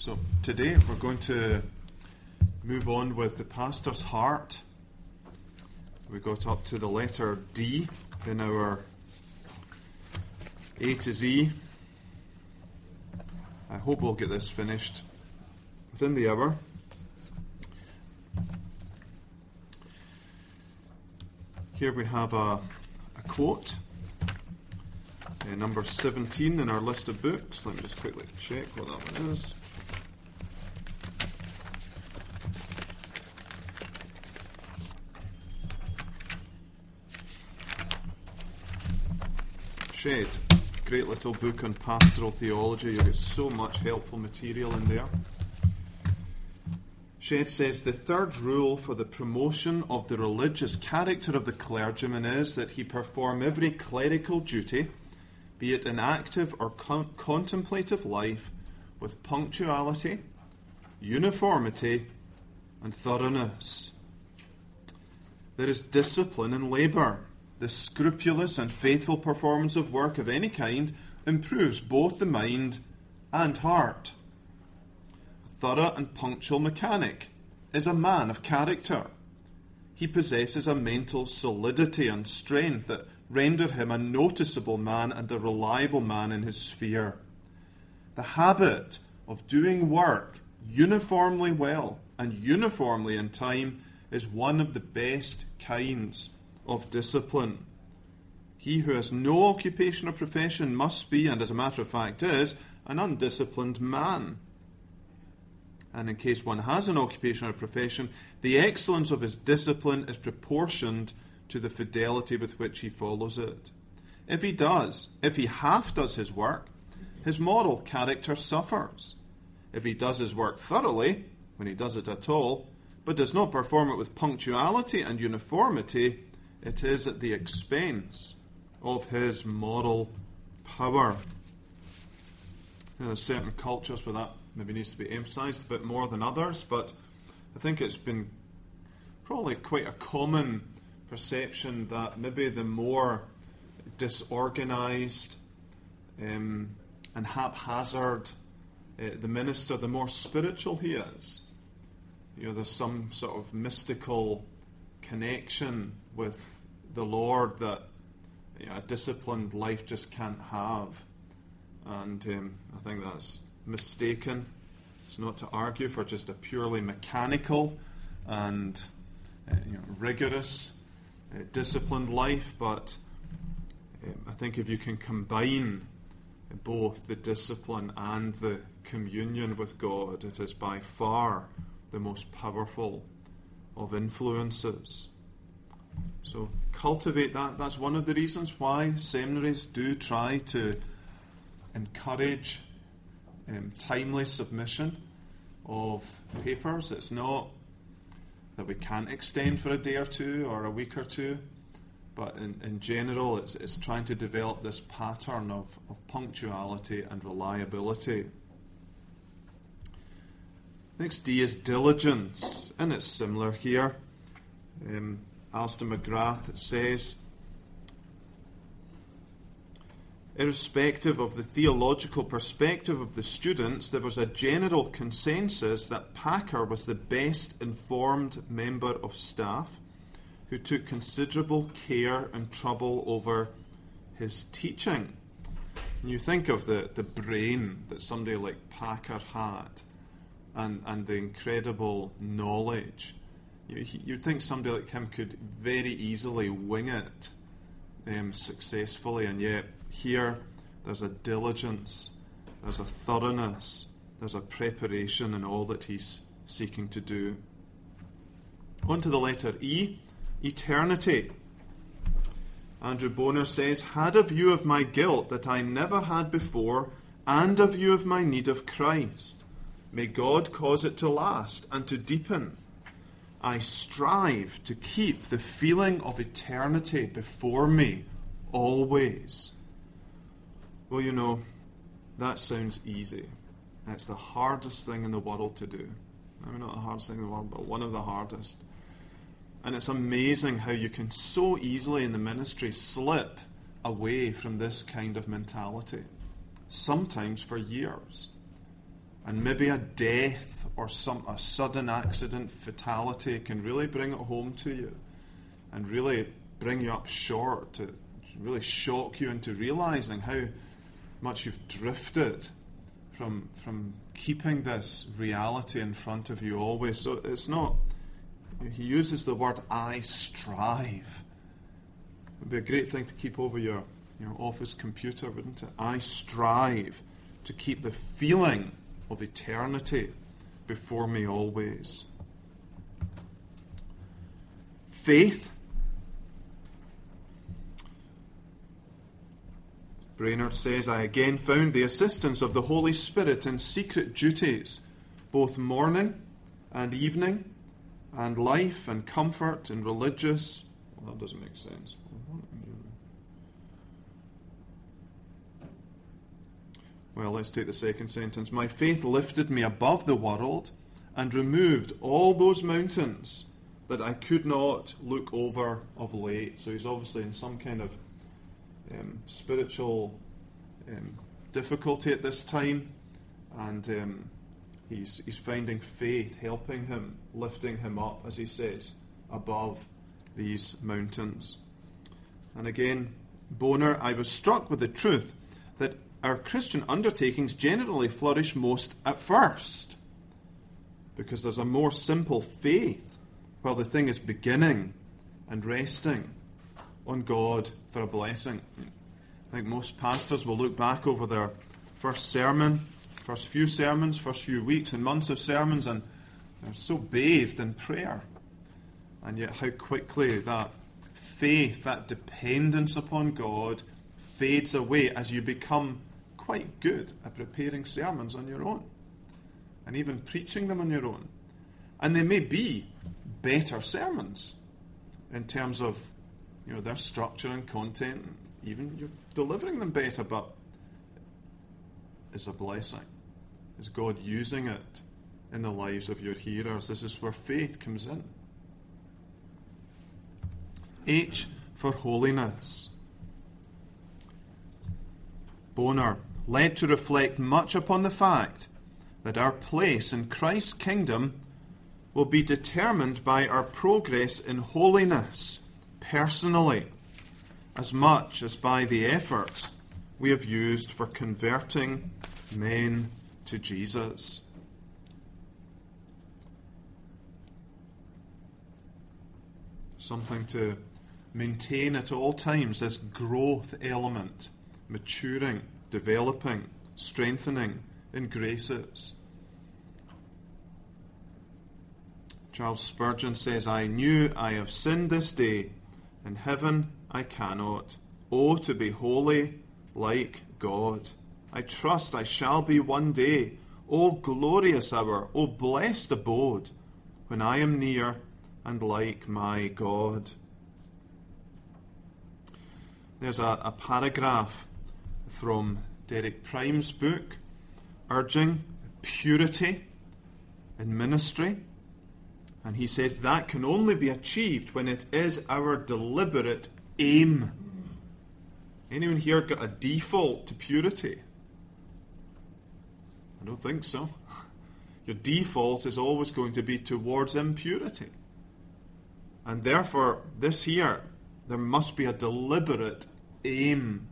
So today we're going to move on with the pastor's heart. We got up to the letter D in our A to Z. I hope we'll get this finished within the hour. Here we have a quote, number 17 in our list of books. Let me just quickly check what that one is. Shed, great little book on pastoral theology. You'll get so much helpful material in there. Shed says, the third rule for the promotion of the religious character of the clergyman is that he perform every clerical duty, be it an active or contemplative life, with punctuality, uniformity, and thoroughness. There is discipline in labour. The scrupulous and faithful performance of work of any kind improves both the mind and heart. A thorough and punctual mechanic is a man of character. He possesses a mental solidity and strength that render him a noticeable man and a reliable man in his sphere. The habit of doing work uniformly well and uniformly in time is one of the best kinds of discipline. He who has no occupation or profession must be, and as a matter of fact is, an undisciplined man. And in case one has an occupation or profession, the excellence of his discipline is proportioned to the fidelity with which he follows it. If he half does his work, his moral character suffers. If he does his work thoroughly, when he does it at all, but does not perform it with punctuality and uniformity, it is at the expense of his moral power. There's certain cultures where that maybe needs to be emphasised a bit more than others, but I think it's been probably quite a common perception that maybe the more disorganised and haphazard the minister, the more spiritual he is. You know, there's some sort of mystical connection with the Lord that a disciplined life just can't have. And I think that's mistaken. It's not to argue for just a purely mechanical and rigorous disciplined life, but I think if you can combine both the discipline and the communion with God, it is by far the most powerful of influences. So cultivate that. That's one of the reasons why seminaries do try to encourage timely submission of papers. It's not that we can't extend for a day or two or a week or two, but in general it's trying to develop this pattern of punctuality and reliability. Next D is diligence, and it's similar here. Alistair McGrath says, irrespective of the theological perspective of the students, there was a general consensus that Packer was the best informed member of staff who took considerable care and trouble over his teaching. And you think of the brain that somebody like Packer had and the incredible knowledge. You'd think somebody like him could very easily wing it successfully, and yet here there's a diligence, there's a thoroughness, there's a preparation in all that he's seeking to do. On to the letter E, eternity. Andrew Bonar says, had a view of my guilt that I never had before, and a view of my need of Christ. May God cause it to last and to deepen. I strive to keep the feeling of eternity before me always. Well, that sounds easy. It's the hardest thing in the world to do. Maybe not the hardest thing in the world, but one of the hardest. And it's amazing how you can so easily in the ministry slip away from this kind of mentality, sometimes for years. And maybe a death or a sudden accident, fatality can really bring it home to you and really bring you up short, to really shock you into realizing how much you've drifted from keeping this reality in front of you always. So it's not, he uses the word I strive. It would be a great thing to keep over your office computer, wouldn't it? I strive to keep the feeling of eternity before me always. Faith. Brainerd says, I again found the assistance of the Holy Spirit in secret duties, both morning and evening, and life and comfort and religious. Well, that doesn't make sense. Well, let's take the second sentence. My faith lifted me above the world and removed all those mountains that I could not look over of late. So he's obviously in some kind of spiritual difficulty at this time, and he's finding faith helping him, lifting him up, as he says, above these mountains. And again, Bonar, I was struck with the truth that our Christian undertakings generally flourish most at first, because there's a more simple faith while the thing is beginning and resting on God for a blessing. I think most pastors will look back over their first sermon, first few sermons, first few weeks and months of sermons, and they're so bathed in prayer. And yet how quickly that faith, that dependence upon God fades away as you become quite good at preparing sermons on your own and even preaching them on your own. And they may be better sermons in terms of their structure and content, even you're delivering them better, but it's a blessing. Is God using it in the lives of your hearers? This is where faith comes in. H for holiness. Bonar, led to reflect much upon the fact that our place in Christ's kingdom will be determined by our progress in holiness personally, as much as by the efforts we have used for converting men to Jesus. Something to maintain at all times, this growth element, maturing, developing, strengthening in graces. Charles Spurgeon says, I knew I have sinned this day, in heaven I cannot. Oh, to be holy like God. I trust I shall be one day. Oh, glorious hour, oh, blessed abode, when I am near and like my God. There's a paragraph from Derek Prime's book urging purity in ministry. And he says that can only be achieved when it is our deliberate aim. Anyone here got a default to purity? I don't think so. Your default is always going to be towards impurity. And therefore, this here, there must be a deliberate aim.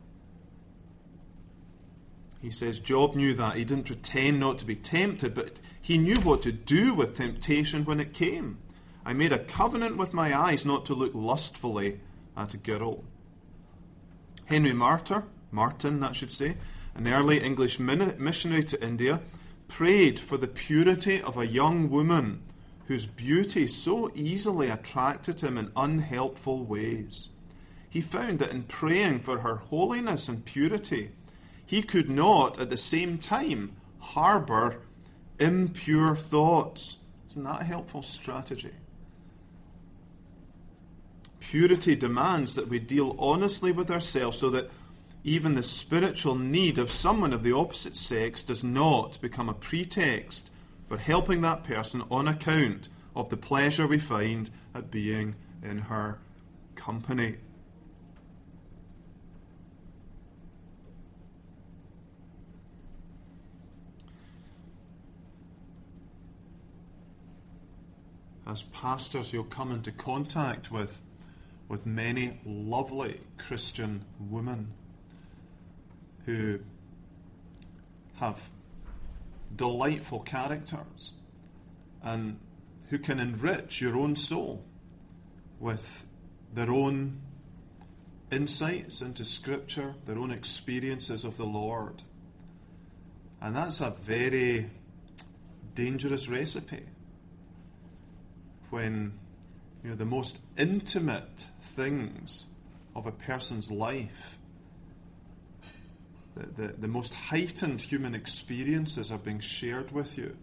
He says Job knew that. He didn't pretend not to be tempted, but he knew what to do with temptation when it came. I made a covenant with my eyes not to look lustfully at a girl. Henry Martin, an early English missionary to India, prayed for the purity of a young woman whose beauty so easily attracted him in unhelpful ways. He found that in praying for her holiness and purity, he could not at the same time harbour impure thoughts. Isn't that a helpful strategy? Purity demands that we deal honestly with ourselves so that even the spiritual need of someone of the opposite sex does not become a pretext for helping that person on account of the pleasure we find at being in her company. as pastors, you'll come into contact with many lovely Christian women who have delightful characters and who can enrich your own soul with their own insights into Scripture, their own experiences of the Lord. And that's a very dangerous recipe when the most intimate things of a person's life, the most heightened human experiences are being shared with you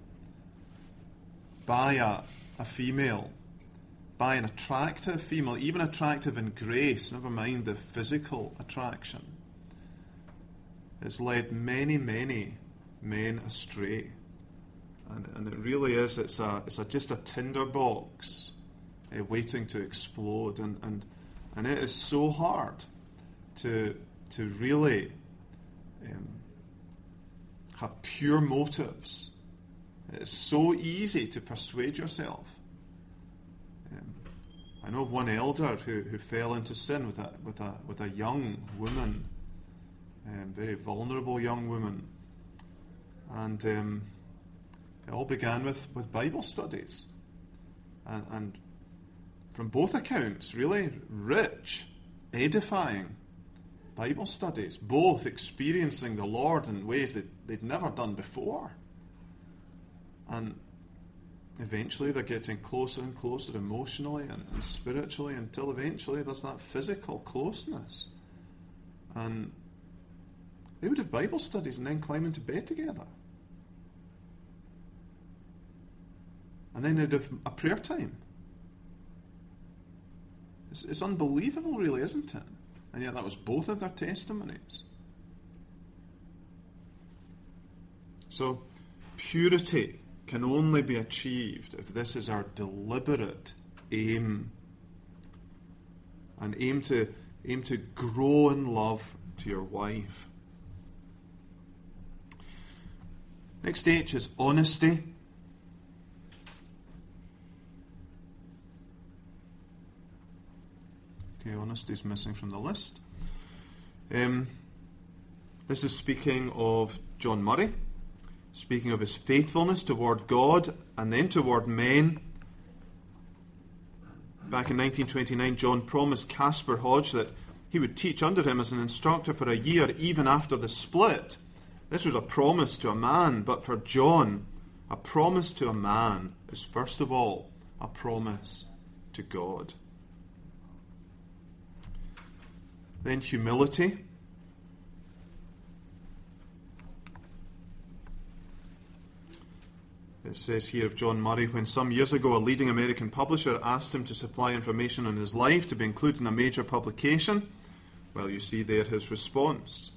by a female, by an attractive female, even attractive in grace, never mind the physical attraction. It's led many, many men astray. And it really is, it's just a tinderbox waiting to explode. And it is so hard to really have pure motives. It's so easy to persuade yourself. I know of one elder who fell into sin with a young woman, very vulnerable young woman, and it all began with Bible studies, and from both accounts, really rich, edifying Bible studies, both experiencing the Lord in ways that they'd never done before. And eventually they're getting closer and closer emotionally and spiritually, until eventually there's that physical closeness. And they would have Bible studies and then climb into bed together. And then they'd have a prayer time. It's unbelievable, really, isn't it? And yet that was both of their testimonies. So, purity can only be achieved if this is our deliberate aim. An aim to grow in love to your wife. Next H is honesty. Okay, honesty is missing from the list. This is speaking of John Murray, speaking of his faithfulness toward God and then toward men. Back in 1929, John promised Caspar Hodge that he would teach under him as an instructor for a year, even after the split. This was a promise to a man, but for John, a promise to a man is first of all a promise to God. Then humility. It says here of John Murray, when some years ago a leading American publisher asked him to supply information on his life to be included in a major publication, well, you see there his response.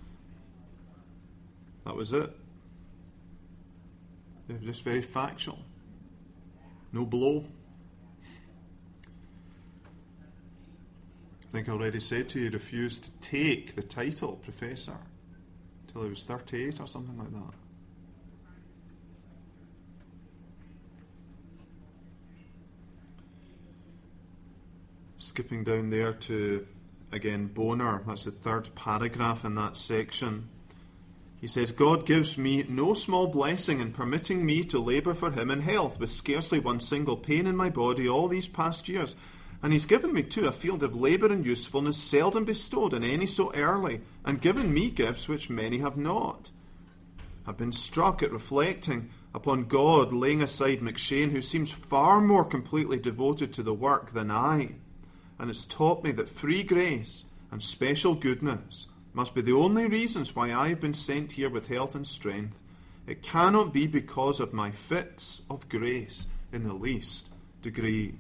That was it. They're just very factual. No blow. I think I already said to you, he refused to take the title professor until he was 38 or something like that. Skipping down there to, again, Bonar. That's the third paragraph in that section. He says, God gives me no small blessing in permitting me to labour for him in health, with scarcely one single pain in my body all these past years. And he's given me, too, a field of labour and usefulness seldom bestowed on any so early, and given me gifts which many have not. I've been struck at reflecting upon God laying aside McShane, who seems far more completely devoted to the work than I, and it's taught me that free grace and special goodness must be the only reasons why I have been sent here with health and strength. It cannot be because of my fits of grace in the least degree.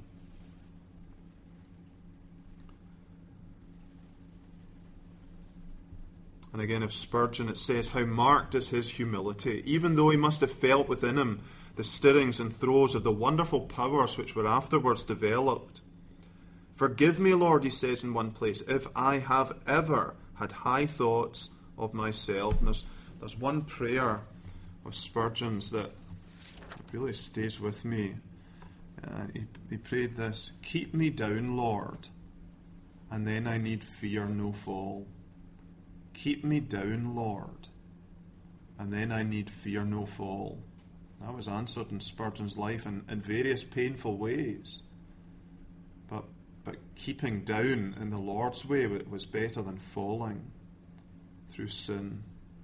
And again of Spurgeon it says, how marked is his humility, even though he must have felt within him the stirrings and throes of the wonderful powers which were afterwards developed. Forgive me, Lord, he says in one place, if I have ever had high thoughts of myself. And there's one prayer of Spurgeon's that really stays with me. he prayed this: keep me down, Lord, and then I need fear no fall. Keep me down, Lord, and then I need fear no fall. That was answered in Spurgeon's life in various painful ways. But keeping down in the Lord's way was better than falling through sin.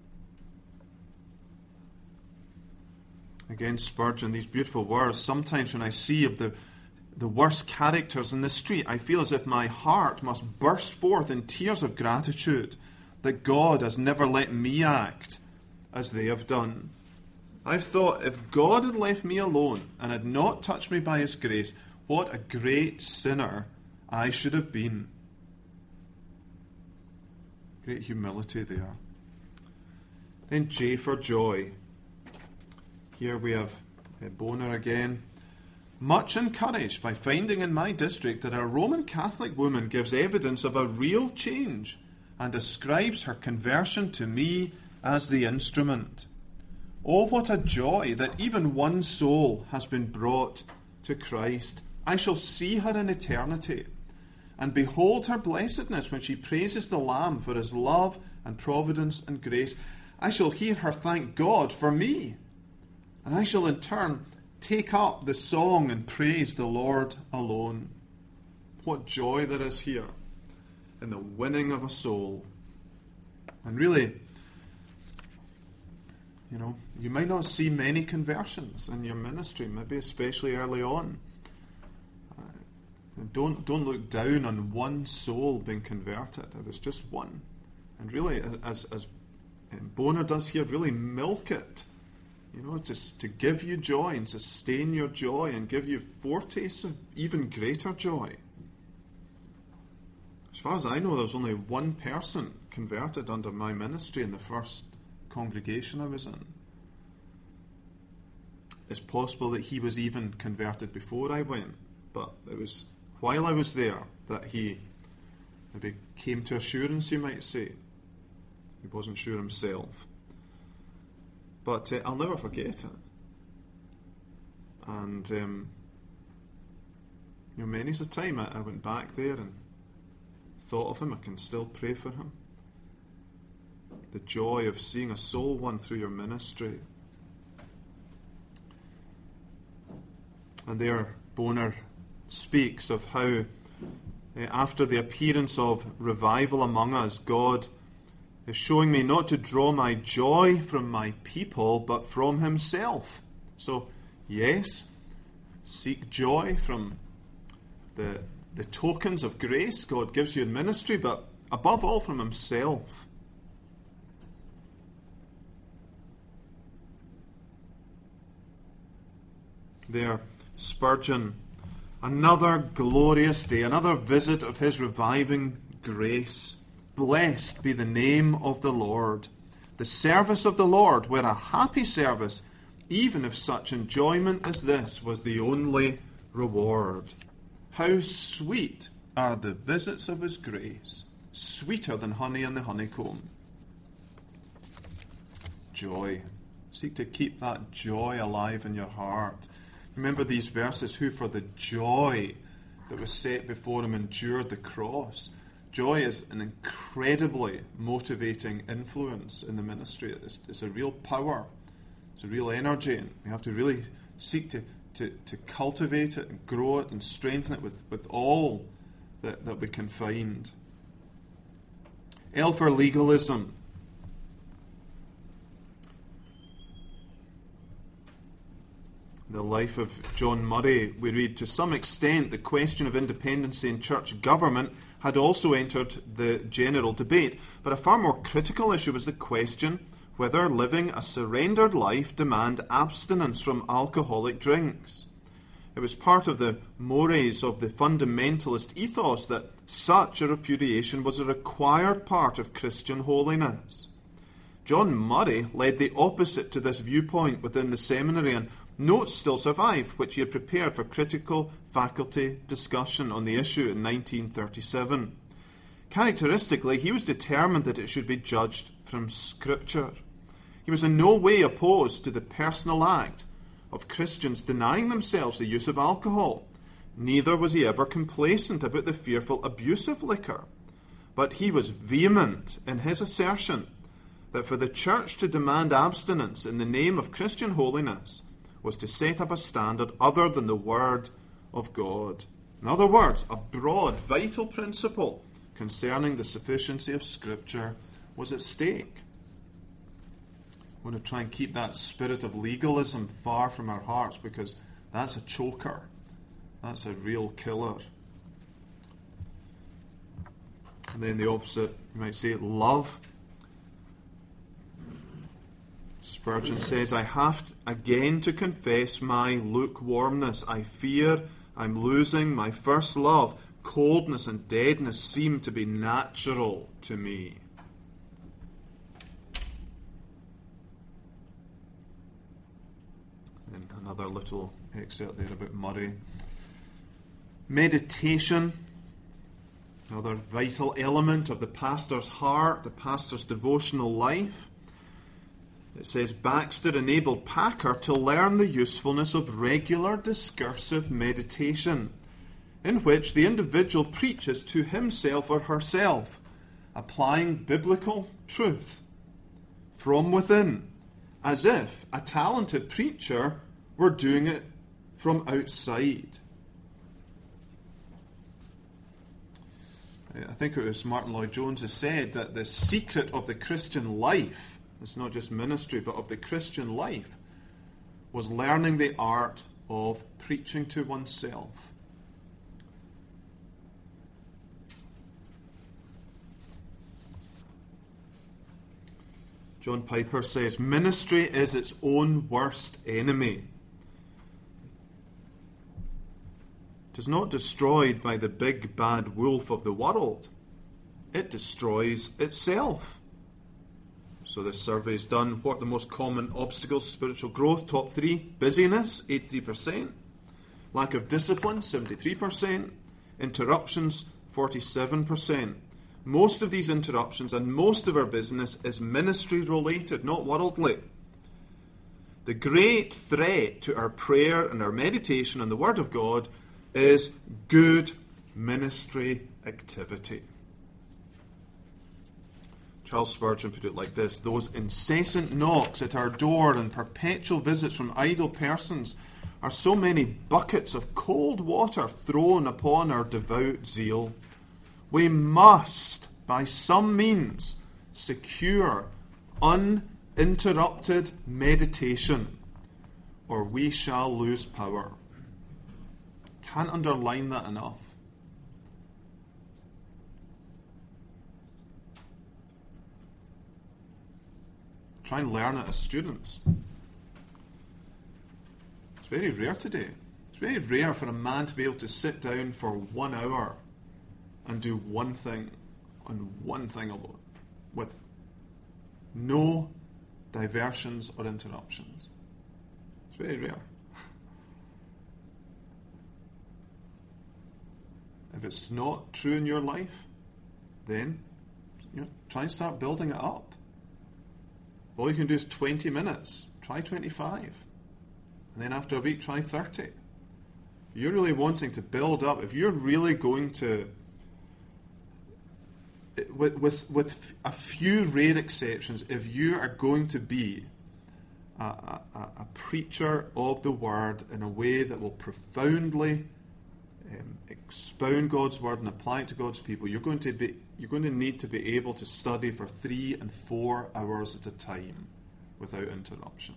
Again, Spurgeon, these beautiful words. Sometimes when I see of the worst characters in the street, I feel as if my heart must burst forth in tears of gratitude that God has never let me act as they have done. I've thought, if God had left me alone and had not touched me by his grace, what a great sinner I should have been. Great humility there. Then J for joy. Here we have Bonar again. Much encouraged by finding in my district that a Roman Catholic woman gives evidence of a real change and ascribes her conversion to me as the instrument. Oh, what a joy that even one soul has been brought to Christ. I shall see her in eternity and behold her blessedness when she praises the Lamb for his love and providence and grace. I shall hear her thank God for me, and I shall in turn take up the song and praise the Lord alone. What joy there is here in the winning of a soul. And really, you might not see many conversions in your ministry, maybe especially early on. Don't look down on one soul being converted. It was just one. And really, as Bonar does here, really milk it. Just to give you joy and sustain your joy and give you foretastes of even greater joy. As far as I know, there was only one person converted under my ministry in the first congregation I was in. It's possible that he was even converted before I went, but it was while I was there that he maybe came to assurance, you might say. He wasn't sure himself. But I'll never forget it. And many's a time I went back there and thought of him. I can still pray for him. The joy of seeing a soul won through your ministry. And there Bonar speaks of how after the appearance of revival among us, God is showing me not to draw my joy from my people, but from himself. So, yes, seek joy from the tokens of grace God gives you in ministry, but above all from himself. There, Spurgeon, another glorious day, another visit of his reviving grace. Blessed be the name of the Lord. The service of the Lord were a happy service, even if such enjoyment as this was the only reward. How sweet are the visits of his grace, sweeter than honey in the honeycomb. Joy. Seek to keep that joy alive in your heart. Remember these verses, who for the joy that was set before him endured the cross. Joy is an incredibly motivating influence in the ministry. It's a real power. It's a real energy. And we have to really seek to cultivate it and grow it and strengthen it with all that we can find. L for legalism. The life of John Murray, we read, to some extent the question of independency in church government had also entered the general debate, but a far more critical issue was the question whether living a surrendered life demand abstinence from alcoholic drinks. It was part of the mores of the fundamentalist ethos that such a repudiation was a required part of Christian holiness. John Murray led the opposite to this viewpoint within the seminary, and notes still survive, which he had prepared for critical faculty discussion on the issue in 1937. Characteristically, he was determined that it should be judged from Scripture. He was in no way opposed to the personal act of Christians denying themselves the use of alcohol. Neither was he ever complacent about the fearful abuse of liquor. But he was vehement in his assertion that for the church to demand abstinence in the name of Christian holiness was to set up a standard other than the Word of God. In other words, a broad, vital principle concerning the sufficiency of Scripture was at stake. We want to try and keep that spirit of legalism far from our hearts, because that's a choker. That's a real killer. And then the opposite, you might say, love. Spurgeon says, I have again to confess my lukewarmness. I fear I'm losing my first love. Coldness and deadness seem to be natural to me. And another little excerpt there about Murray. Meditation, another vital element of the pastor's heart, the pastor's devotional life. It says, Baxter enabled Packer to learn the usefulness of regular discursive meditation, in which the individual preaches to himself or herself, applying biblical truth from within, as if a talented preacher were doing it from outside. I think it was Martin Lloyd-Jones has said that the secret of the Christian life, it's not just ministry, but of the Christian life, was learning the art of preaching to oneself. John Piper says, ministry is its own worst enemy. It is not destroyed by the big bad wolf of the world. It destroys itself. So this survey is done. What are the most common obstacles to spiritual growth? Top 3. Busyness, 83%. Lack of discipline, 73%. Interruptions, 47%. Most of these interruptions and most of our business is ministry related, not worldly. The great threat to our prayer and our meditation on the Word of God is good ministry activity. Charles Spurgeon put it like this: those incessant knocks at our door and perpetual visits from idle persons are so many buckets of cold water thrown upon our devout zeal. We must, by some means, secure uninterrupted meditation, or we shall lose power. Can't underline that enough. Try and learn it as students. It's very rare today. It's very rare for a man to be able to sit down for 1 hour and do one thing, and one thing alone, with no diversions or interruptions. It's very rare. If it's not true in your life, then try and start building it up. All you can do is 20 minutes. Try 25. And then after a week, try 30. You're really wanting to build up. If you're really going to, with a few rare exceptions, if you are going to be a preacher of the Word in a way that will profoundly expound God's Word and apply it to God's people, you're going to need to be able to study for 3 and 4 hours at a time without interruption.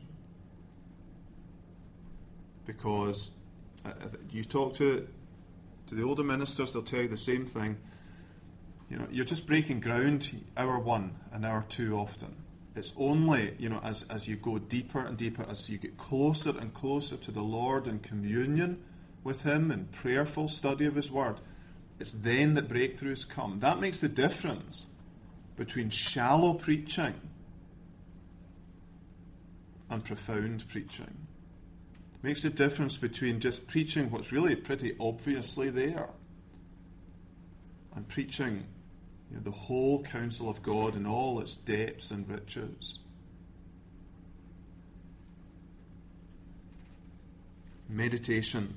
Because you talk to the older ministers, they'll tell you the same thing. You're just breaking ground hour 1 and hour 2 often. It's only, as you go deeper and deeper, as you get closer and closer to the Lord in communion with Him and prayerful study of His Word, it's then that breakthroughs come. That makes the difference between shallow preaching and profound preaching. It makes the difference between just preaching what's really pretty obviously there and preaching the whole counsel of God in all its depths and riches. meditation.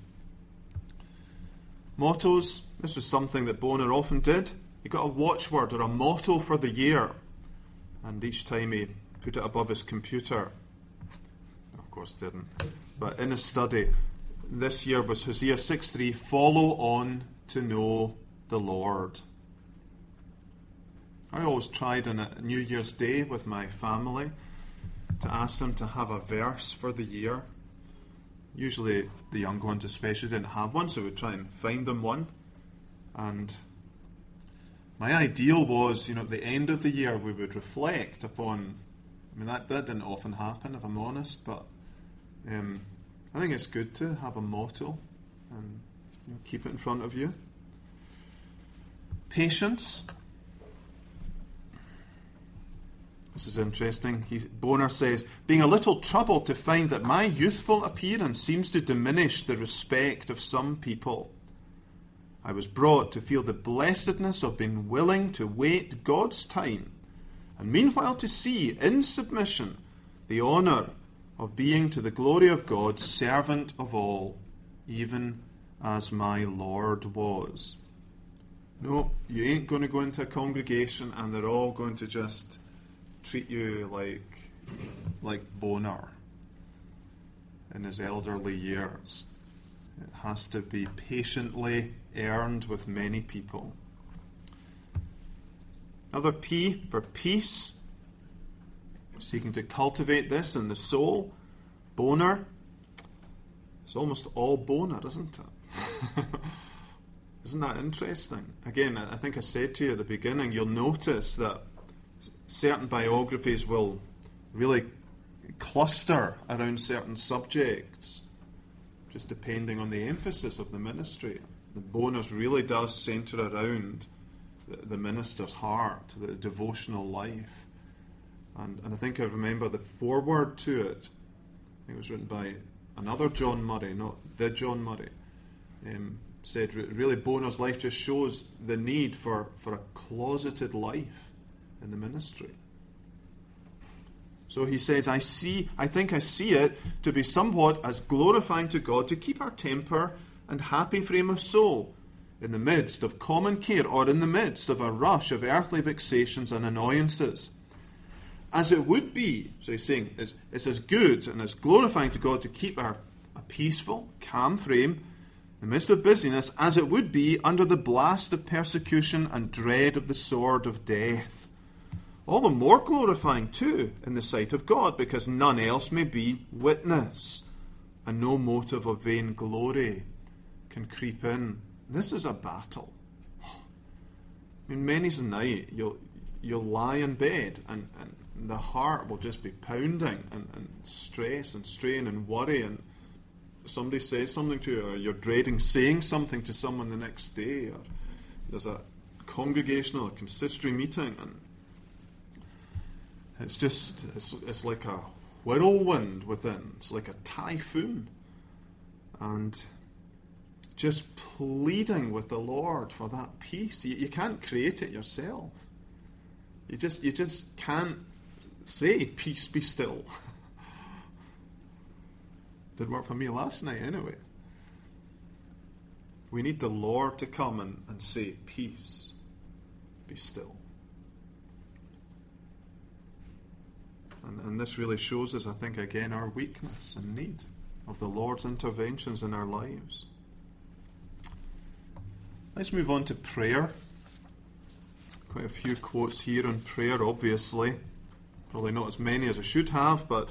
Mottos, this was something that Bonar often did. He got a watchword or a motto for the year, and each time he put it above his computer. Of course didn't. But in his study, this year was Hosea 6:3, follow on to know the Lord. I always tried on a New Year's Day with my family to ask them to have a verse for the year. Usually the young ones especially didn't have one, so we'd try and find them one. And my ideal was, at the end of the year we would reflect upon, that didn't often happen if I'm honest, but I think it's good to have a motto and keep it in front of you. Patience. This is interesting. Bonar says, being a little troubled to find that my youthful appearance seems to diminish the respect of some people. I was brought to feel the blessedness of being willing to wait God's time, and meanwhile to see, in submission, the honour of being to the glory of God, servant of all, even as my Lord was. No, you ain't going to go into a congregation and they're all going to just treat you like Bonar in his elderly years. It has to be patiently earned with many people. Another P for peace. Seeking to cultivate this in the soul. Bonar. It's almost all Bonar, isn't it? Isn't that interesting? Again, I think I said to you at the beginning, you'll notice that certain biographies will really cluster around certain subjects, just depending on the emphasis of the ministry. The Bonar's really does centre around the minister's heart, the devotional life. And I think I remember the foreword to it. I think it was written by another John Murray, not the John Murray. Said really Bonar's life just shows the need for a closeted life in the ministry. So he says, I think I see it to be somewhat as glorifying to God to keep our temper and happy frame of soul in the midst of common care or in the midst of a rush of earthly vexations and annoyances. As it would be, so he's saying, it's as good and as glorifying to God to keep a peaceful, calm frame in the midst of busyness as it would be under the blast of persecution and dread of the sword of death. All the more glorifying, too, in the sight of God, because none else may be witness, and no motive of vain glory can creep in. This is a battle. Many's a night you'll lie in bed and the heart will just be pounding and stress and strain and worry, and somebody says something to you, or you're dreading saying something to someone the next day, or there's a congregational consistory meeting, and it's like a whirlwind within. It's like a typhoon, and just pleading with the Lord for that peace. You can't create it yourself. You just can't say, peace be still. Didn't work for me last night anyway. We need the Lord to come and say, peace be still. And this really shows us, I think, again, our weakness and need of the Lord's interventions in our lives. Let's move on to prayer. Quite a few quotes here on prayer, obviously. Probably not as many as I should have, but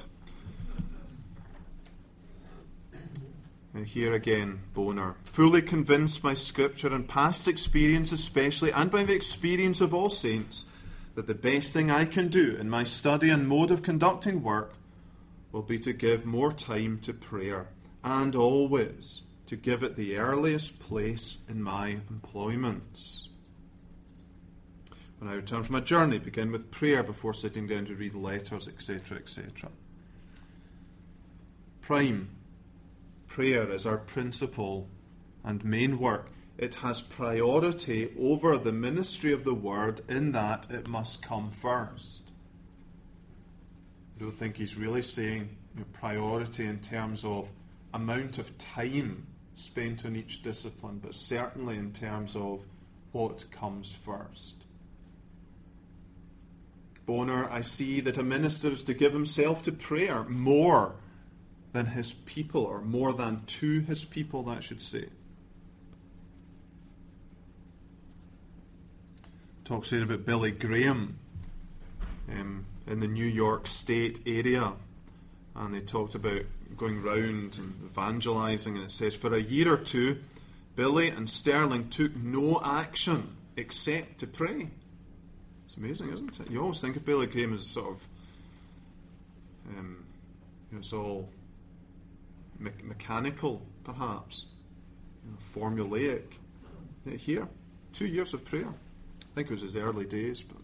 here again, Bonar. Fully convinced by Scripture and past experience especially, and by the experience of all saints, that the best thing I can do in my study and mode of conducting work will be to give more time to prayer, and always to give it the earliest place in my employments. When I return from a journey, begin with prayer before sitting down to read letters, etc., etc. Prime. Prayer is our principal and main work. It has priority over the ministry of the word in that it must come first. I don't think he's really saying priority in terms of amount of time spent on each discipline, but certainly in terms of what comes first. Bonar, I see that a minister is to give himself to prayer more than his people, or more than to his people, that should say. Talks here about Billy Graham in the New York State area, and they talked about going round and evangelizing, and it says, for a year or two, Billy and Sterling took no action except to pray. It's amazing, isn't it? You always think of Billy Graham as sort of, it's all mechanical, perhaps, formulaic. Here, 2 years of prayer. I think it was his early days. But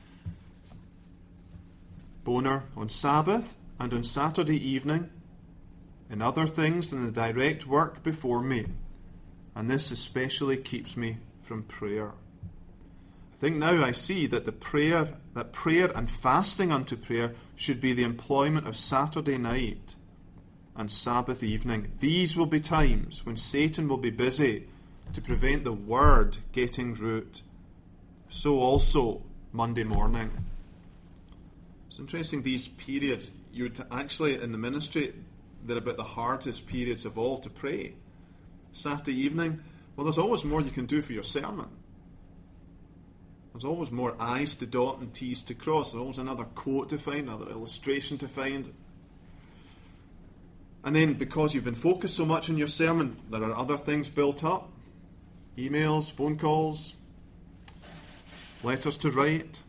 Bonar, on Sabbath and on Saturday evening, in other things than the direct work before me, and this especially keeps me from prayer. I think now I see that prayer and fasting unto prayer should be the employment of Saturday night and Sabbath evening. These will be times when Satan will be busy to prevent the word getting root. So also Monday morning. It's interesting, these periods, actually in the ministry, they're about the hardest periods of all to pray. Saturday evening, well, there's always more you can do for your sermon. There's always more I's to dot and T's to cross. There's always another quote to find, another illustration to find. And then, because you've been focused so much on your sermon, there are other things built up. Emails, phone calls, letters to write.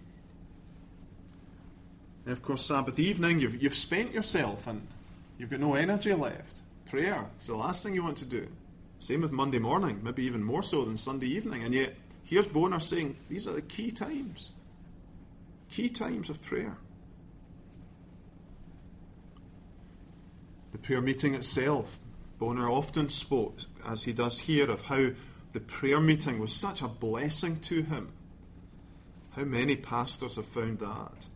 And of course, Sabbath evening, you've spent yourself and you've got no energy left. Prayer, it's the last thing you want to do. Same with Monday morning, maybe even more so than Sunday evening. And yet, here's Bonar saying, these are the key times of prayer. The prayer meeting itself, Bonar often spoke, as he does here, of how the prayer meeting was such a blessing to him. How many pastors have found that?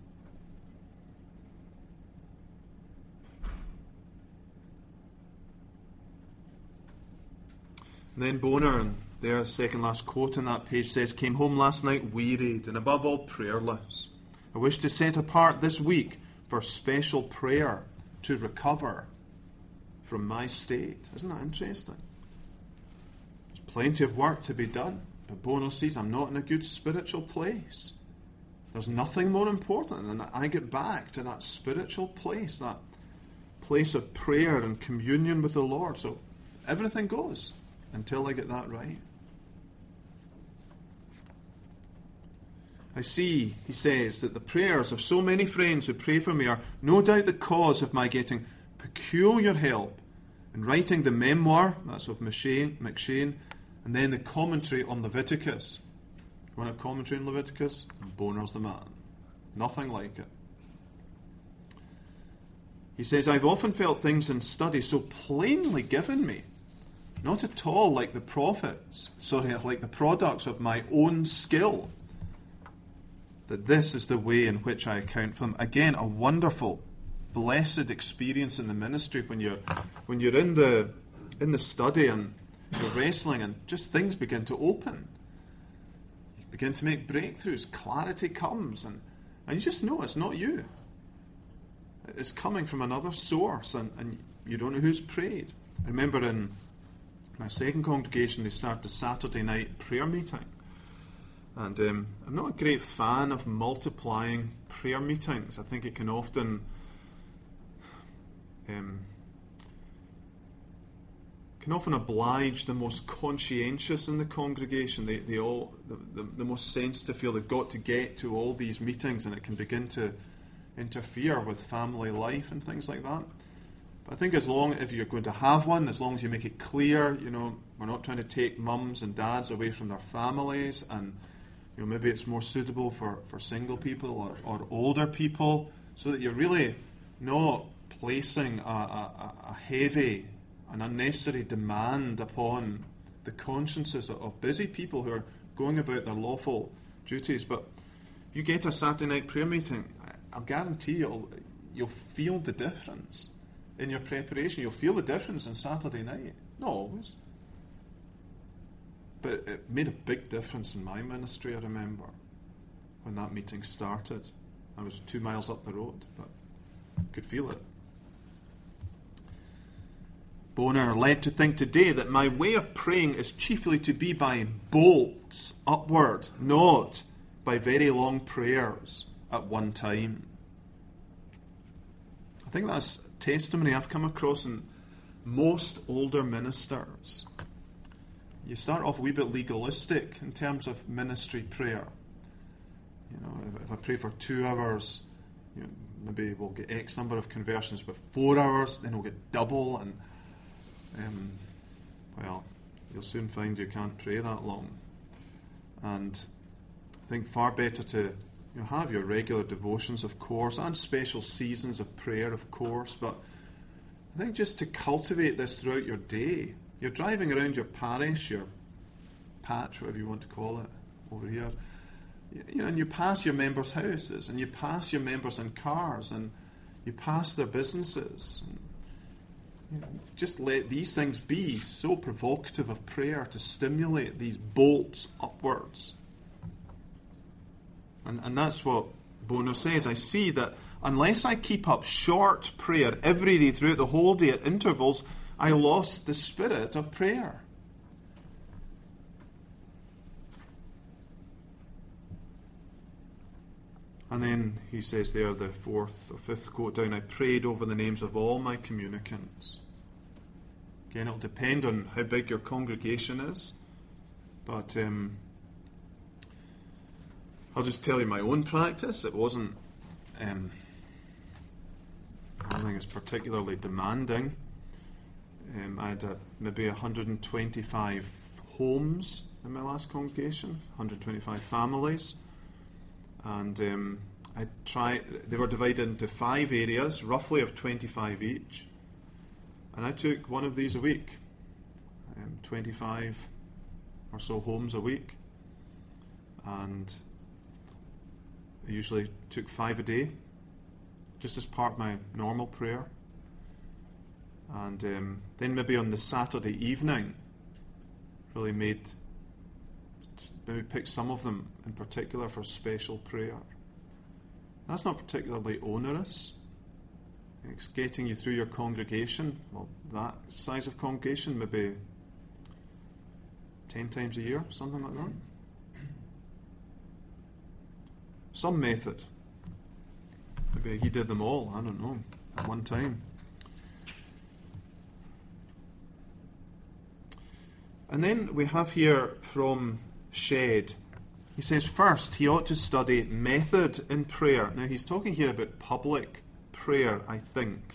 And then Bonar, their second last quote on that page says, came home last night wearied and above all prayerless. I wish to set apart this week for special prayer to recover from my state. Isn't that interesting? There's plenty of work to be done, but Bonar says, I'm not in a good spiritual place. There's nothing more important than that I get back to that spiritual place, that place of prayer and communion with the Lord. So everything goes until I get that right. I see, he says, that the prayers of so many friends who pray for me are no doubt the cause of my getting peculiar help in writing the memoir, that's of McShane, and then the commentary on Leviticus. You want a commentary on Leviticus? Bonar's the man. Nothing like it. He says, I've often felt things in study so plainly given me, not at all like the like the products of my own skill, that this is the way in which I account for them. Again, a wonderful, blessed experience in the ministry when you're in the study and you're wrestling and just things begin to open. You begin to make breakthroughs, clarity comes, and you just know it's not you. It's coming from another source, and you don't know who's prayed. I remember in my second congregation, they started a Saturday night prayer meeting. And I'm not a great fan of multiplying prayer meetings. I think it can often oblige the most conscientious in the congregation. The most sensitive feel they've got to get to all these meetings, and it can begin to interfere with family life and things like that. But I think if you're going to have one, as long as you make it clear, we're not trying to take mums and dads away from their families, and maybe it's more suitable for single people or older people, so that you're really not placing a heavy and unnecessary demand upon the consciences of busy people who are going about their lawful duties. But you get a Saturday night prayer meeting, I'll guarantee you'll feel the difference in your preparation. You'll feel the difference on Saturday night. Not always. But it made a big difference in my ministry, I remember, when that meeting started. I was 2 miles up the road, but could feel it. Bonar led to think today that my way of praying is chiefly to be by bolts upward, not by very long prayers at one time. I think that's testimony I've come across in most older ministers. You start off a wee bit legalistic in terms of ministry prayer. You know, if I pray for 2 hours, you know, maybe we'll get X number of conversions, but 4 hours, then we'll get double, and well, you'll soon find you can't pray that long. And I think far better to have your regular devotions, of course, and special seasons of prayer, of course, but I think just to cultivate this throughout your day. You're driving around your parish, your patch, whatever you want to call it, over here, and you pass your members' houses, and you pass your members in cars, and you pass their businesses. Just let these things be so provocative of prayer to stimulate these bolts upwards. And that's what Bonar says. I see that unless I keep up short prayer every day throughout the whole day at intervals, I lost the spirit of prayer. And then he says there, the 4th or 5th quote down, I prayed over the names of all my communicants. Again, it'll depend on how big your congregation is. But I'll just tell you my own practice. It wasn't, I don't think it's particularly demanding. I had maybe 125 homes in my last congregation, 125 families. And they were divided into 5 areas, roughly of 25 each. And I took one of these a week, 25 or so homes a week. And I usually took 5 a day, just as part of my normal prayer. And then maybe on the Saturday evening, really maybe picked some of them in particular for special prayer. That's not particularly onerous. It's getting you through your congregation, well, that size of congregation, maybe 10 times a year, something like that. Some method. Maybe he did them all, I don't know, at one time. And then we have here from Shedd. He says first he ought to study method in prayer. Now he's talking here about public prayer, I think.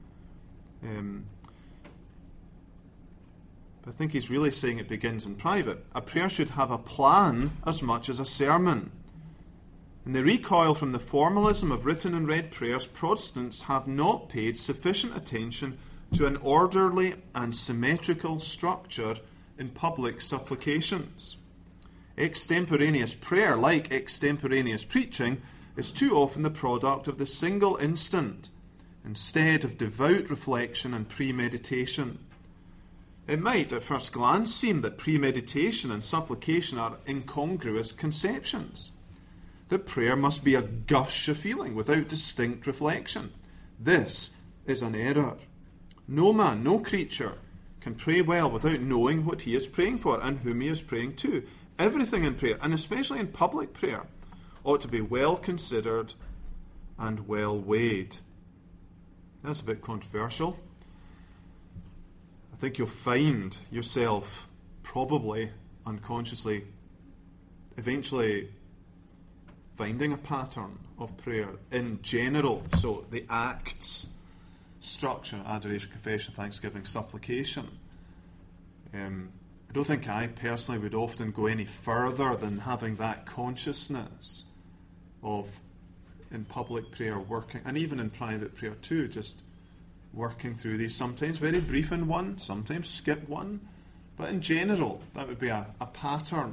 But I think he's really saying it begins in private. A prayer should have a plan as much as a sermon. In the recoil from the formalism of written and read prayers, Protestants have not paid sufficient attention to an orderly and symmetrical structure in public supplications. Extemporaneous prayer, like extemporaneous preaching, is too often the product of the single instant, instead of devout reflection and premeditation. It might at first glance seem that premeditation and supplication are incongruous conceptions, that prayer must be a gush of feeling without distinct reflection. This is an error. No man, no creature can pray well without knowing what he is praying for and whom he is praying to. Everything in prayer, and especially in public prayer, ought to be well considered and well weighed. That's a bit controversial. I think you'll find yourself probably unconsciously eventually finding a pattern of prayer in general. So the acts, structure, adoration, confession, thanksgiving, supplication. I don't think I personally would often go any further than having that consciousness of, in public prayer, working, and even in private prayer too, just working through these, sometimes very brief in one, sometimes skip one, but in general, that would be a pattern.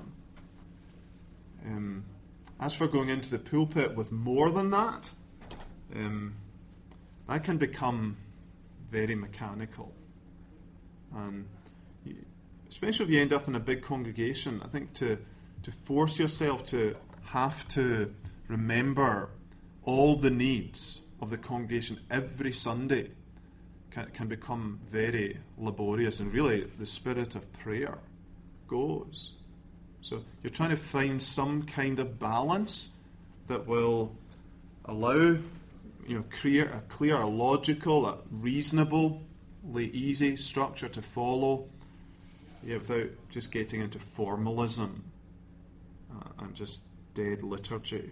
As for going into the pulpit with more than that, that can become very mechanical. And especially if you end up in a big congregation, I think to force yourself to have to remember all the needs of the congregation every Sunday can become very laborious, and really the spirit of prayer goes. So you're trying to find some kind of balance that will allow, create a clear, a logical, a reasonably easy structure to follow, without just getting into formalism and just dead liturgy.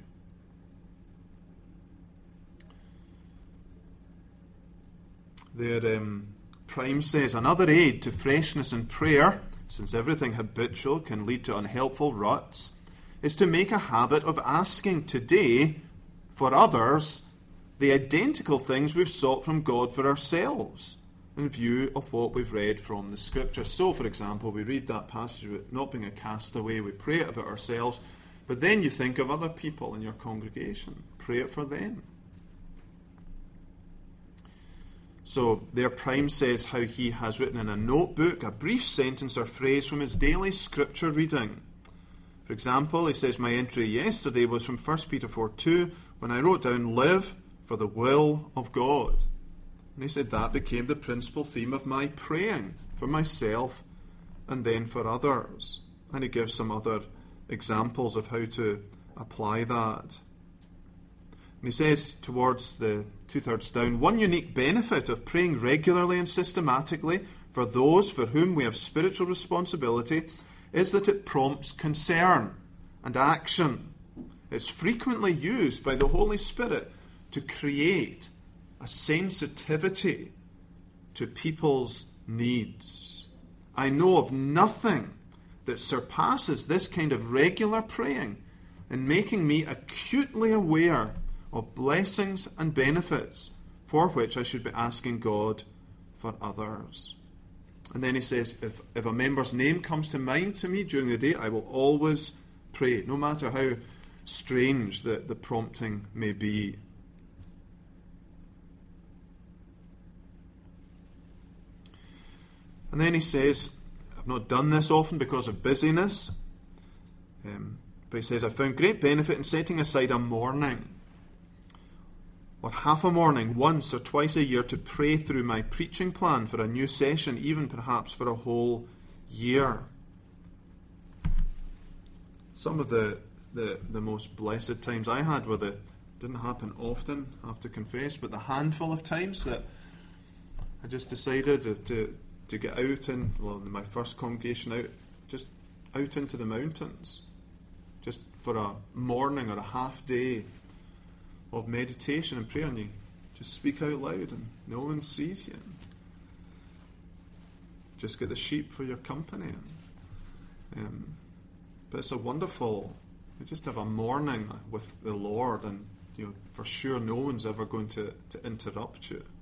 There, Prime says, another aid to freshness in prayer, since everything habitual can lead to unhelpful ruts, is to make a habit of asking today for others the identical things we've sought from God for ourselves in view of what we've read from the Scripture. So, for example, we read that passage about not being a castaway, we pray it about ourselves, but then you think of other people in your congregation. Pray it for them. So there Prime says how he has written in a notebook a brief sentence or phrase from his daily Scripture reading. For example, he says, my entry yesterday was from 1 Peter 4:2, when I wrote down, live for the will of God. And he said that became the principal theme of my praying for myself and then for others. And he gives some other examples of how to apply that. And he says towards the 2/3 down, one unique benefit of praying regularly and systematically for those for whom we have spiritual responsibility is that it prompts concern and action. It's frequently used by the Holy Spirit to create a sensitivity to people's needs. I know of nothing that surpasses this kind of regular praying in making me acutely aware of blessings and benefits for which I should be asking God for others. And then he says, if a member's name comes to mind to me during the day, I will always pray, no matter how strange the prompting may be. And then he says, I've not done this often because of busyness, but he says, I found great benefit in setting aside a morning or half a morning once or twice a year to pray through my preaching plan for a new session, even perhaps for a whole year. Some of the most blessed times I had didn't happen often, I have to confess, but the handful of times that I just decided to get out in my first congregation just out into the mountains, just for a morning or a half day of meditation and prayer, and you just speak out loud and no one sees you. Just get the sheep for your company. But it's a wonderful, you just have a morning with the Lord, and for sure no one's ever going to interrupt you.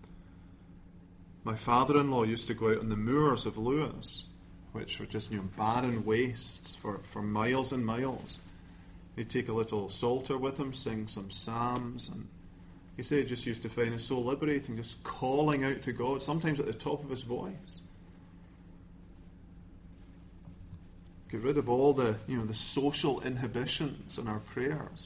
My father-in-law used to go out on the moors of Lewis, which were just barren wastes for miles and miles. He'd take a little psalter with him, sing some psalms, and he said he just used to find it so liberating, just calling out to God, sometimes at the top of his voice. Get rid of all the social inhibitions in our prayers.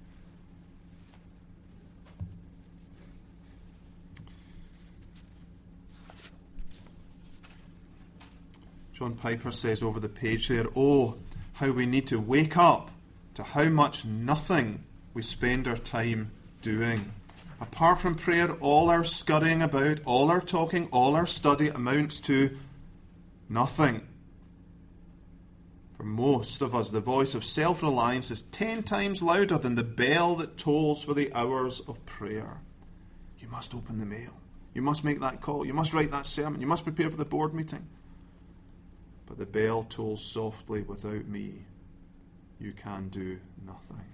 John Piper says over the page there, oh, how we need to wake up to how much nothing we spend our time doing. Apart from prayer, all our scurrying about, all our talking, all our study amounts to nothing. For most of us, the voice of self-reliance is 10 times louder than the bell that tolls for the hours of prayer. You must open the mail. You must make that call. You must write that sermon. You must prepare for the board meeting. But the bell tolls softly. Without me, you can do nothing.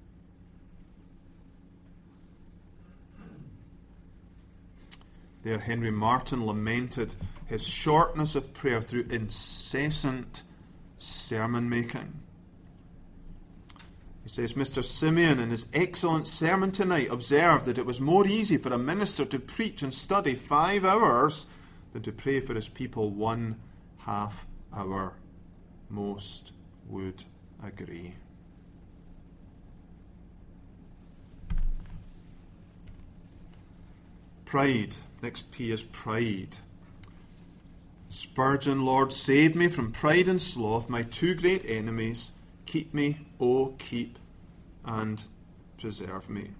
There, Henry Martyn lamented his shortness of prayer through incessant sermon making. He says, Mr. Simeon, in his excellent sermon tonight, observed that it was more easy for a minister to preach and study 5 hours than to pray for his people 1/2 hour. Most would agree. Pride. Next P is pride. Spurgeon, Lord, save me from pride and sloth, my 2 great enemies. Keep me, oh, keep and preserve me.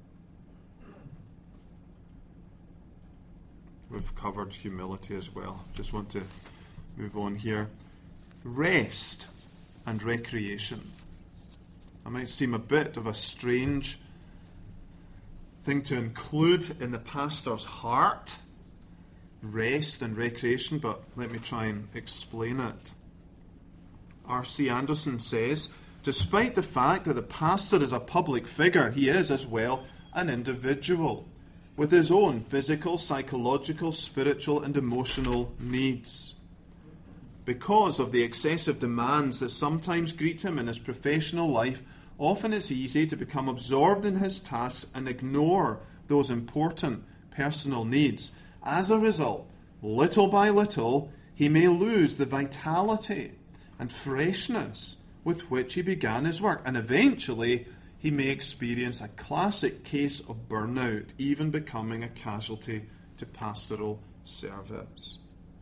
We've covered humility as well. Just want to move on here. Rest and recreation. That might seem a bit of a strange thing to include in the pastor's heart. Rest and recreation, but let me try and explain it. R.C. Anderson says, despite the fact that the pastor is a public figure, he is as well an individual with his own physical, psychological, spiritual and emotional needs. Because of the excessive demands that sometimes greet him in his professional life, often it's easy to become absorbed in his tasks and ignore those important personal needs. As a result, little by little, he may lose the vitality and freshness with which he began his work, and eventually he may experience a classic case of burnout, even becoming a casualty to pastoral service.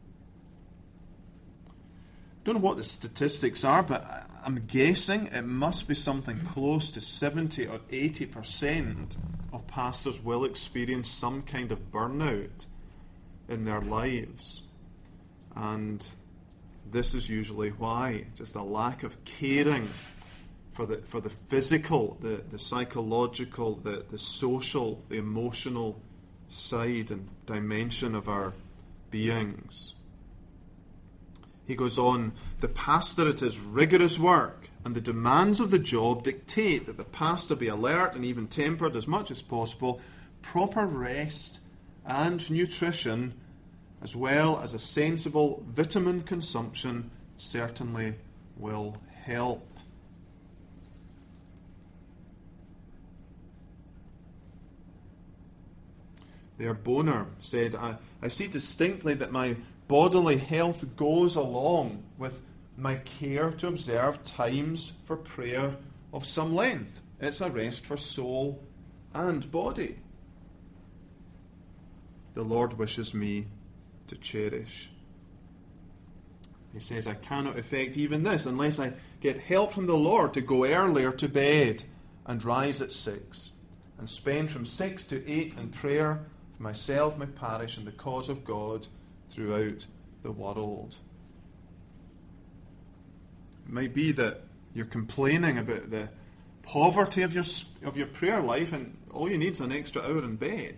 Don't know what the statistics are, but I'm guessing it must be something close to 70 or 80% of pastors will experience some kind of burnout in their lives. And this is usually why. Just a lack of caring for the physical, the psychological, the social, the emotional side and dimension of our beings. He goes on, the pastorate is rigorous work, and the demands of the job dictate that the pastor be alert and even-tempered as much as possible. Proper rest and nutrition, as well as a sensible vitamin consumption, certainly will help. There, Boner said, I see distinctly that my bodily health goes along with my care to observe times for prayer of some length. It's a rest for soul and body. The Lord wishes me to cherish. He says, I cannot effect even this unless I get help from the Lord to go earlier to bed and rise at 6 and spend from 6 to 8 in prayer for myself, my parish, and the cause of God throughout the world. It might be that you're complaining about the poverty of your prayer life, and all you need is an extra hour in bed.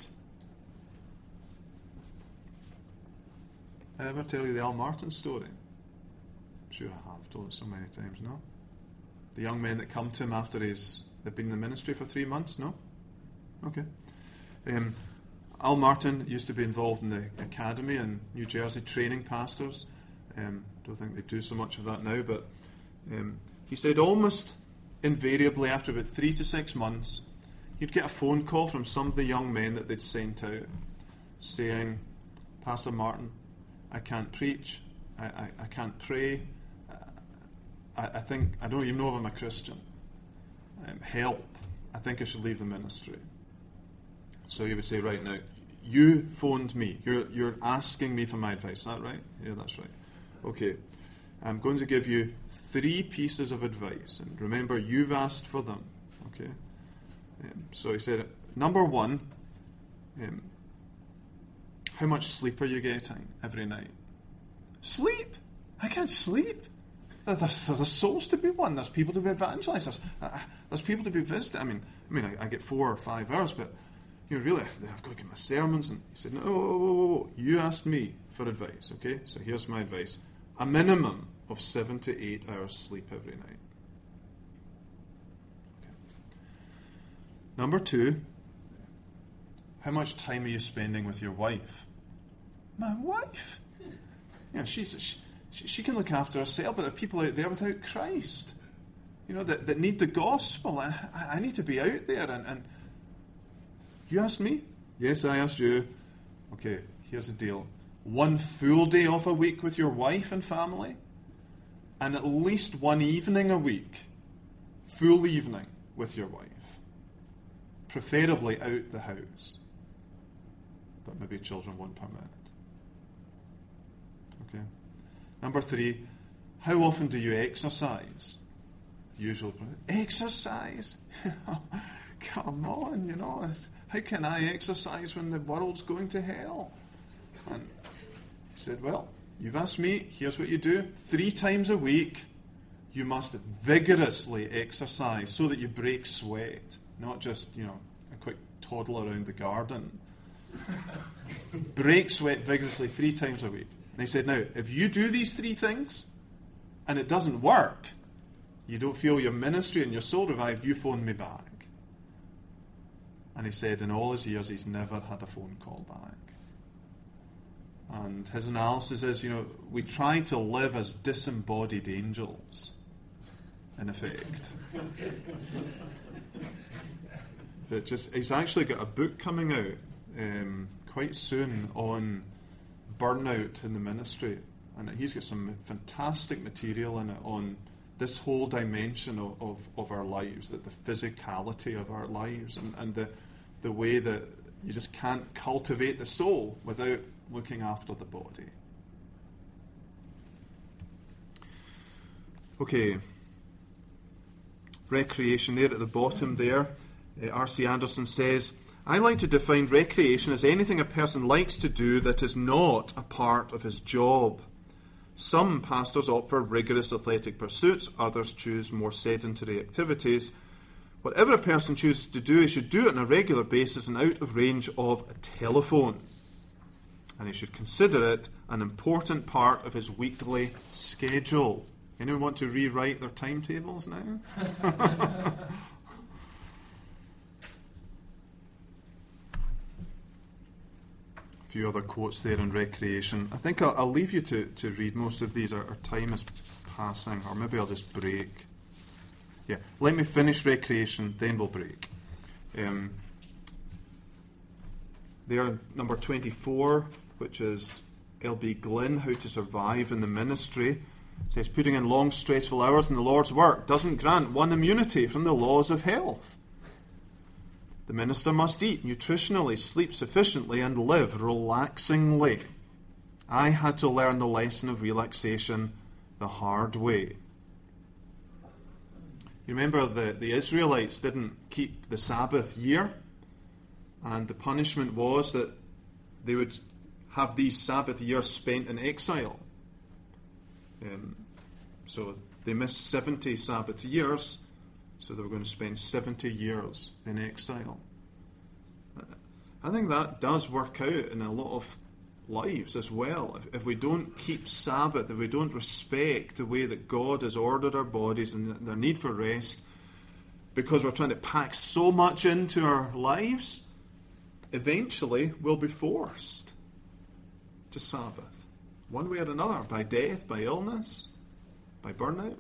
Did I ever tell you the Al Martin story? I'm sure I have told it so many times, no? The young men that come to him after they've been in the ministry for 3 months, no? Okay. Al Martin used to be involved in the academy in New Jersey, training pastors. Don't think they do so much of that now, but he said almost invariably after about 3 to 6 months, you'd get a phone call from some of the young men that they'd sent out saying, Pastor Martin, I can't preach, I can't pray, I think, I don't even know if I'm a Christian. Help, I think I should leave the ministry. So he would say, right now, you phoned me. You're asking me for my advice. Is that right? Yeah, that's right. Okay. I'm going to give you 3 pieces of advice. And remember, you've asked for them. Okay. So he said, number 1, how much sleep are you getting every night? Sleep? I can't sleep. There's souls to be won. There's people to be evangelized. There's people to be visited. I mean, I get 4 or 5 hours, but really, I've got to get my sermons. And he said, no, whoa. You asked me for advice, okay? So here's my advice. A minimum of 7 to 8 hours sleep every night. Okay. Number 2, how much time are you spending with your wife? My wife? She can look after herself, but there are people out there without Christ. that need the gospel. I need to be out there. And you asked me? Yes, I asked you. Okay, here's the deal. 1 full day off a week with your wife and family, and at least 1 evening a week, full evening with your wife. Preferably out the house. But maybe children won't permit. Okay. Number 3, how often do you exercise? The usual, exercise? Come on, how can I exercise when the world's going to hell? And he said, well, you've asked me, here's what you do. 3 times a week, you must vigorously exercise so that you break sweat, not just, a quick toddle around the garden. Break sweat vigorously 3 times a week. And he said, now, if you do these 3 things and it doesn't work, you don't feel your ministry and your soul revived, you phone me back. And he said in all his years, he's never had a phone call back. And his analysis is, we try to live as disembodied angels, in effect. He's actually got a book coming out quite soon on burnout in the ministry. And he's got some fantastic material in it on this whole dimension of our lives, the physicality of our lives, and the way that you just can't cultivate the soul without looking after the body. Okay. Recreation there at the bottom there. R.C. Anderson says, I like to define recreation as anything a person likes to do that is not a part of his job. Some pastors opt for rigorous athletic pursuits, others choose more sedentary activities. Whatever a person chooses to do, he should do it on a regular basis and out of range of a telephone. And he should consider it an important part of his weekly schedule. Anyone want to rewrite their timetables now? A few other quotes there on recreation. I think I'll leave you to read most of these. Our time is passing, or maybe I'll just break. Yeah, let me finish recreation, then we'll break. There, number 24, which is L.B. Glynn, How to Survive in the Ministry, says, putting in long, stressful hours in the Lord's work doesn't grant one immunity from the laws of health. The minister must eat nutritionally, sleep sufficiently, and live relaxingly. I had to learn the lesson of relaxation the hard way. You remember the Israelites didn't keep the Sabbath year, and the punishment was that they would have these Sabbath years spent in exile. So they missed 70 Sabbath years, so they were going to spend 70 years in exile. I think that does work out in a lot of lives as well. If we don't keep Sabbath, if we don't respect the way that God has ordered our bodies and their need for rest, because we're trying to pack so much into our lives, eventually we'll be forced to Sabbath, one way or another, by death, by illness, by burnout.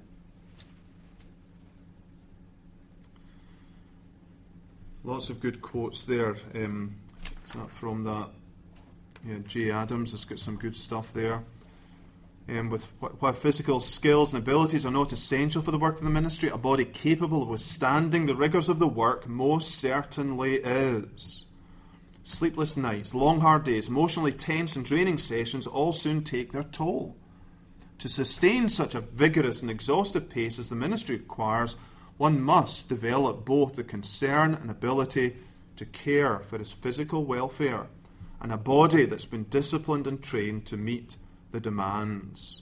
Lots of good quotes there. Is that from that? Yeah, J. Adams has got some good stuff there. While physical skills and abilities are not essential for the work of the ministry, a body capable of withstanding the rigours of the work most certainly is. Sleepless nights, long hard days, emotionally tense and draining sessions all soon take their toll. To sustain such a vigorous and exhaustive pace as the ministry requires, one must develop both the concern and ability to care for his physical welfare and a body that's been disciplined and trained to meet the demands.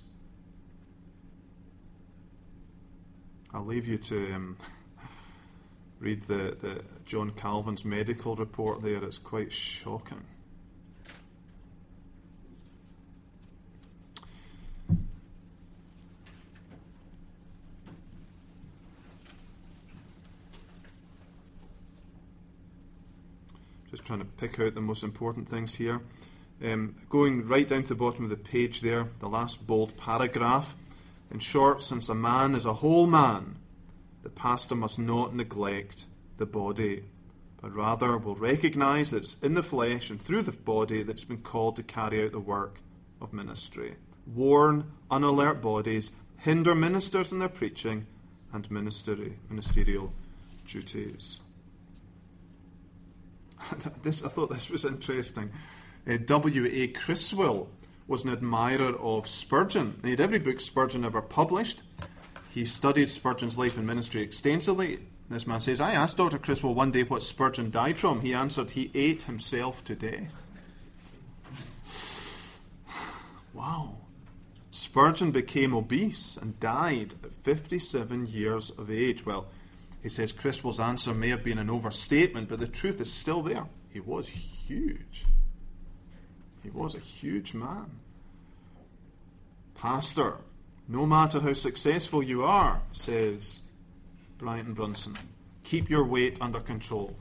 I'll leave you to read the John Calvin's medical report there. It's quite shocking. Just trying to pick out the most important things here. Going right down to the bottom of the page there, the last bold paragraph. In short, since a man is a whole man, the pastor must not neglect the body, but rather will recognize that it's in the flesh and through the body that it's been called to carry out the work of ministry. Worn, unalert bodies hinder ministers in their preaching and ministerial duties. I thought this was interesting. W.A. Criswell was an admirer of Spurgeon. He had every book Spurgeon ever published. He studied Spurgeon's life and ministry extensively. This man says, I asked Dr. Criswell one day what Spurgeon died from. He answered, he ate himself to death. Wow. Spurgeon became obese and died at 57 years of age. Well, he says Criswell's answer may have been an overstatement, but the truth is still there. He was huge. He was a huge man. Pastor, no matter how successful you are, says Brian Brunson, keep your weight under control.